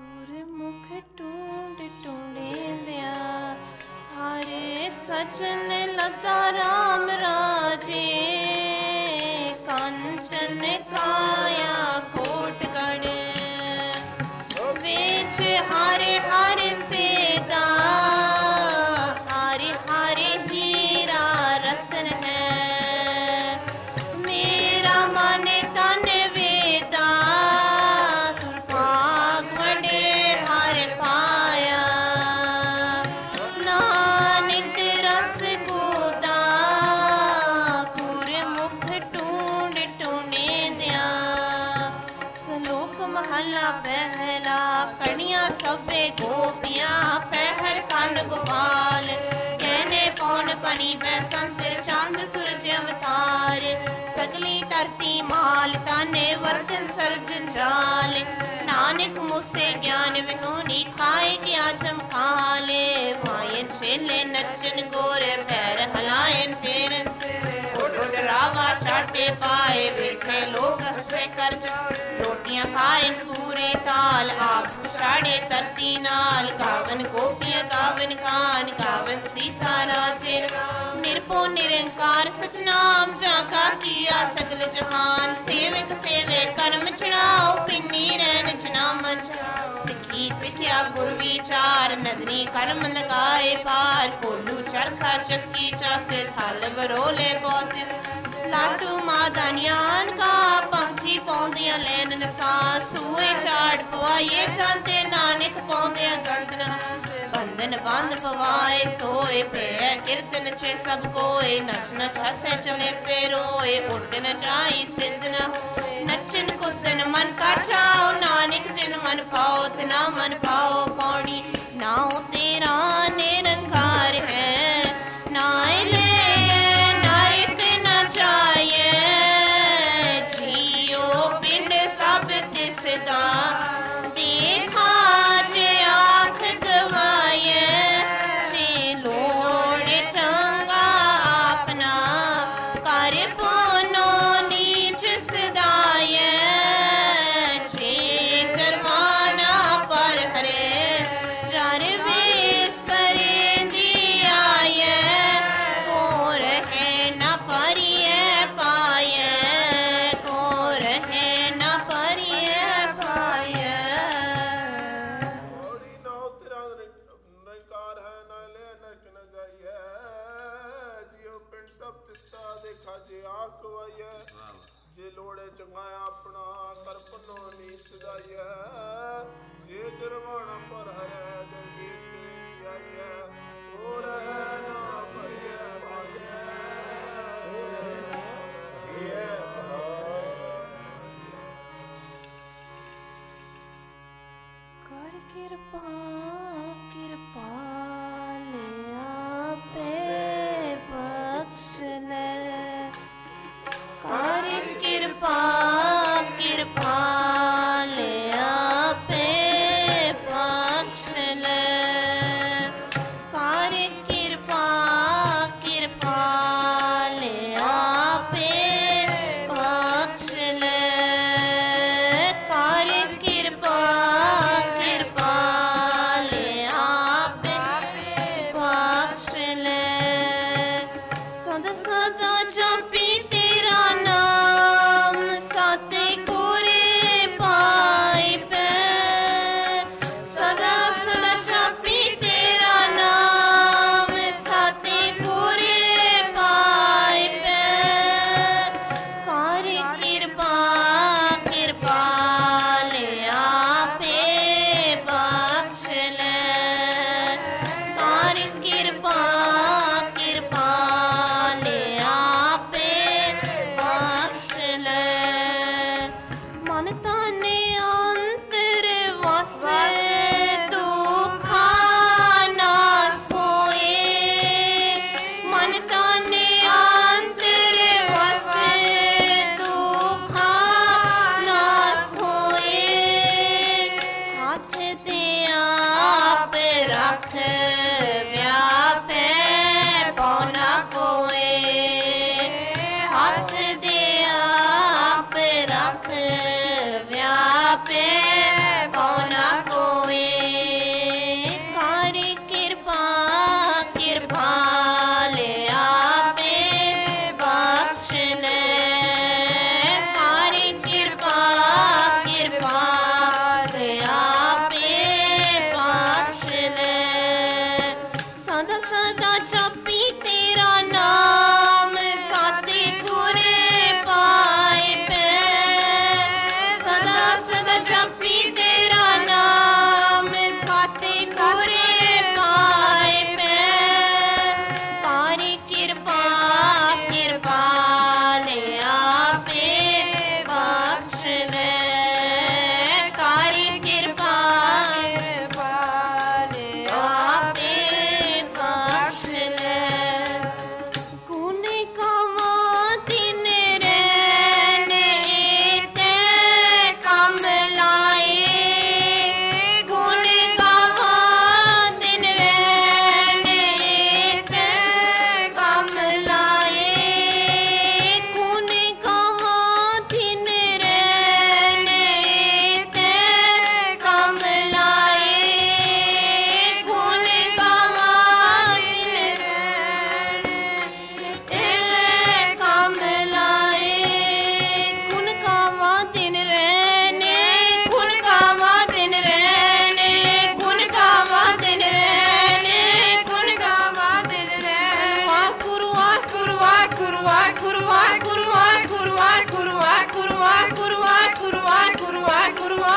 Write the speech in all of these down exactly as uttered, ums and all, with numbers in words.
गुरमुख टूंड टूंडेंदिया हारे सचन लता राम राजे कंचन काया कोटगढ़ बेच हारे हारे सेदा हारे हारे हीरा रतन है मेरा मन तन वेदा भाग बड़े हारे पाया नानक रस गोदा गुरमुख टूंड टूंडेंदिया सलोक महला पहला कणिया सबे गोपियां पहर कान गोपाल कहने पौन पनी बैसंतर चांद सूरज अवतार सगली धरती माल ताने वर्तन सर्व जंजाल नानक मुझसे ज्ञान विहोनी खाए क्या चमकाले वायन छेले नचन गोरे पैर हलायन फेरन रावा चाटे पाए देखे लोग हंसे कर रोटियां खाए पूरे ताल आप साड़े तरती नाल गावन गोपियां गावन खान गावन सीता राजे निरपो निरंकार सचनाम जाका किया सगल जहान सेवक सेवे कर्म चढ़ाओ पिन्नी रहन चनामन सिखी सिखिया गुर विचार नदनी कर्म लगाए पार कोलू चरखा चक्की चक थल बरोले बहुत लाटू मादानियान का पंखी पौंदियां लैन नसा सूए चाड़ पवाइए चांते नानक पौंदियां गर्दना बंधन बंद पवाए सोए पे कीर्तन चे सब कोए नच नच हसे चले से रोए उठ न जाई सिद्ध न होए नचन कुदन मन का चाओ नानक जिन मन पाओ तना मन पाओ पौड़ी नाओ तेरा निरंकार है नाए ले देखा जे आँख गवाए जे लोड़ चंगा अपना कर पुनो नीच सदाए जे जरमाना पर हरे जार वेश करे दियाए और है न परिए पाए और है न परिए जे लोड़े चंगाया अपना करपनो नीच सदाइए जे जरवाना पर हरे दरवेश करे दियाइए और है ना परिए पाए ये कर कृपा कृपाल आपे बख्श ले कर कृपा कृपाल आपे बख्श ले कर कृपा कृपाल आपे बख्श ले कर कृपा कृपाल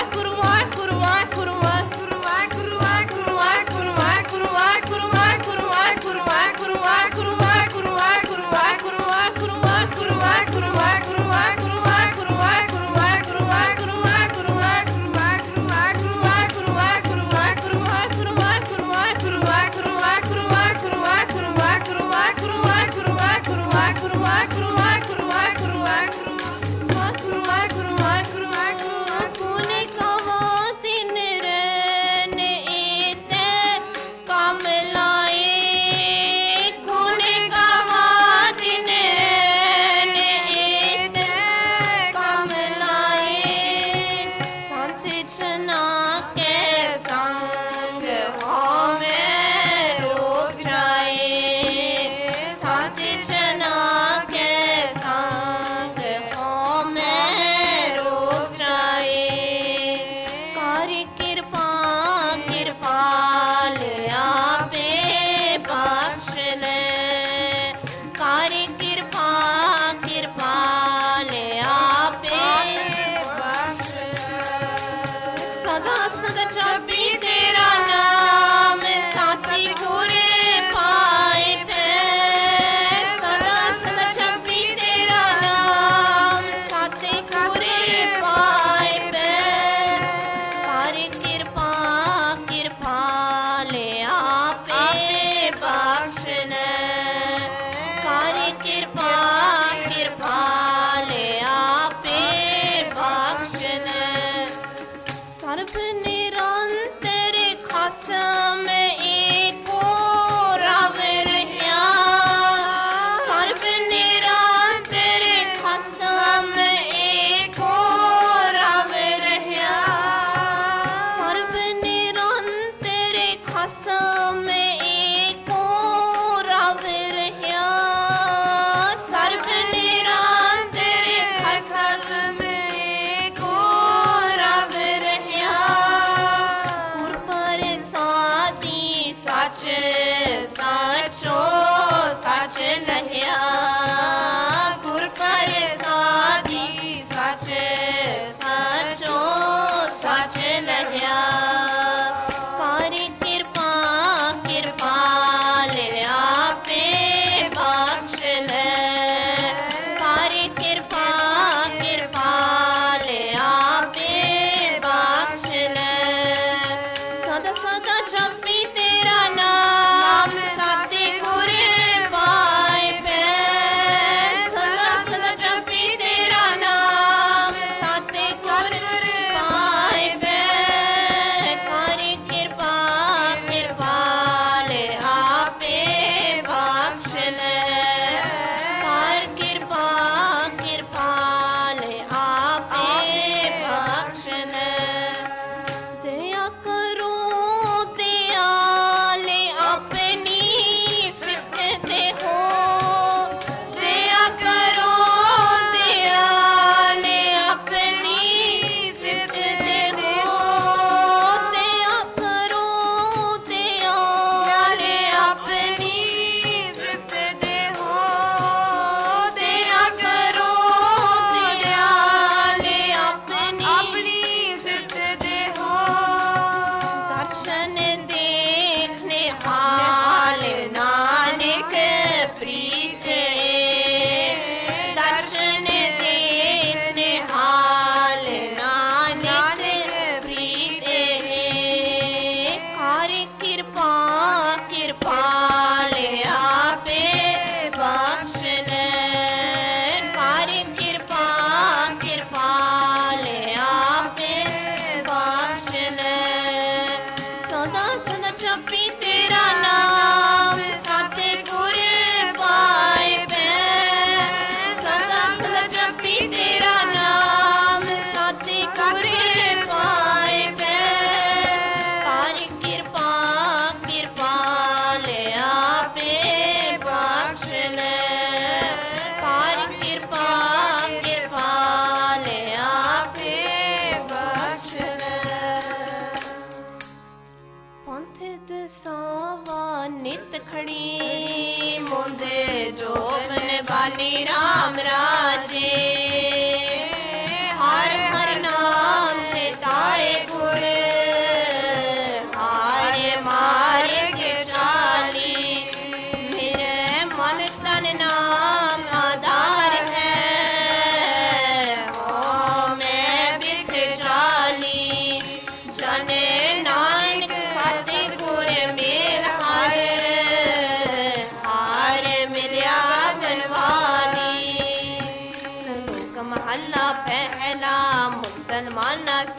ਸਰਬ ਨਿਰੰਤਰ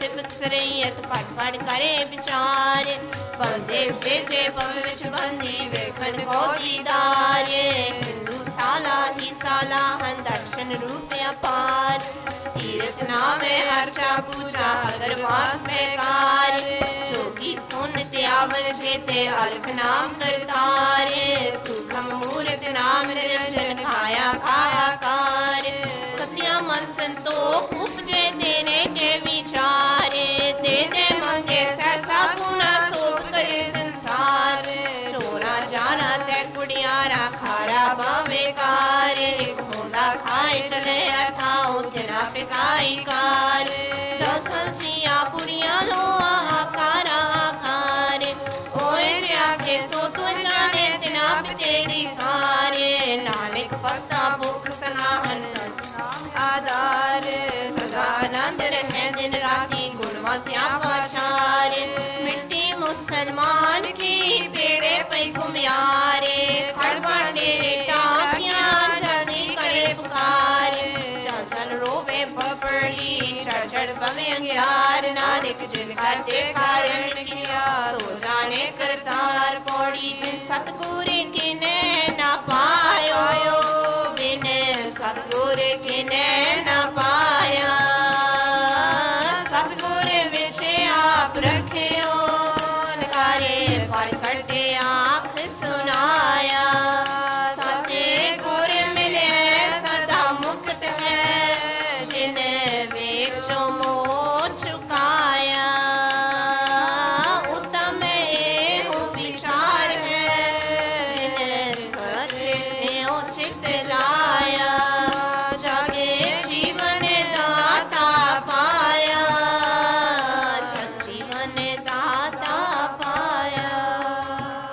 ਸਿਫਤ ਸਰਈਅਤ ਪੜ ਪੜ ਕਰੇ ਵਿਚਾਰ ਬੰਦੇ ਸੇਜੇ ਪਵ ਵਿੱਚ ਬੰਦੀ ਵੇਖਣ ਕੋ ਦੀਦਾਰੇ ਹਿੰਦੂ ਸਾਲਾ ਹੀ ਸਾਲਾ ਹਨ ਦਰਸ਼ਨ ਰੂਪ ਅਪਾਰ ਤੀਰਥ ਨਾਮੇ ਹਰਚਾ ਪੂਜਾ ਅਗਰਵਾਸ ਮੇਕਾਰ ਸੋਗੀ ਸੁਨ ਤੇ ਆਵਰ ਜੇਤੇ ਅਲਖ ਨਾਮ ਕਰਤਾਰੇ ਸੁਖਮ ਮੂਰਤ ਨਾਮ ਨਿਰੰਜਨ ਖਾਇਆ ਖਾਇਆ ਕਾਰ ਸਤਿਆ ਮਨ ਸੰਤੋਖ ਉਪਜੇ ਦੇਨੇ ਕੇ ਵਿਚਾਰੇ ਦੇ ਦੇ ਮੰਗੇ ਸੈਸਾ ਪੁਨਾ ਸੋਖ ਕਰੇ ਸੰਸਾਰ ਚੋਰਾ ਜਾਣਾ ਤੇ ਕੁੜਿਆਰਾ ਖਾਰਾ ਬਾਵੇ ਕਾਰੇ ਖੋਦਾ ਖਾਏ ਚਲੇ ਅਠਾਉ ਤੇਰਾ ਪਿਕਾਈ ਕਾਰ ਜਸਲ ਜੀਆ ਪੁੜੀਆਂ ਲੋਆ ਆਕਾਰਾ ਆਕਾਰੇ ਓਏ ਰਿਆ ਕੇ ਸੋ ਤੂੰ ਜਾਣੇ ਤਿਨਾ ਤੇਰੀ ਸਾਰੇ ਨਾਨਕ ਪਤਾ ਭੁਖ ਸਨਾਹਨ ਆਧਾਰ ਸਦਾ ਆਨੰਦ ਰਹੇ ਦਿਨ ਰਾਤੀ ਗੁਣਵੰਤਿਆ ਪਾਸ਼ਾਰ ਮਿੱਟੀ ਮੁਸਲਮਾਨ ਕੀ ਪੇੜੇ ਪਈ ਘੁਮਿਆਰੇ ਖੜ ਬਾਂਡੇ ਟਾਪੀਆਂ ਜਲਦੀ ਕਰੇ ਪੁਕਾਰ ਚਲ ਚਲ ਰੋਵੇ ਪਪੜੀ ਚੜ ਚੜ ਬਵੇ ਅੰਗਿਆਰ ਨਾਨਕ ਜਿਨ ਖਾਤੇ ਕਾਰਨ ਲਿਖਿਆ ਸੋ ਜਾਣੇ ਕਰਤਾਰ ਪੌੜੀ ਜਿਨ ਸਤਗੁਰ ਕਿਨੇ ਨਾ ਪਾਇਓ ਬਿਨੇ ਸਤਗੁਰ ਕਿਨੇ ਨਾ ਪਾਇਆ ਸਤਗੁਰ ਵਿੱਚ ਆਪ ਰੱਖੇ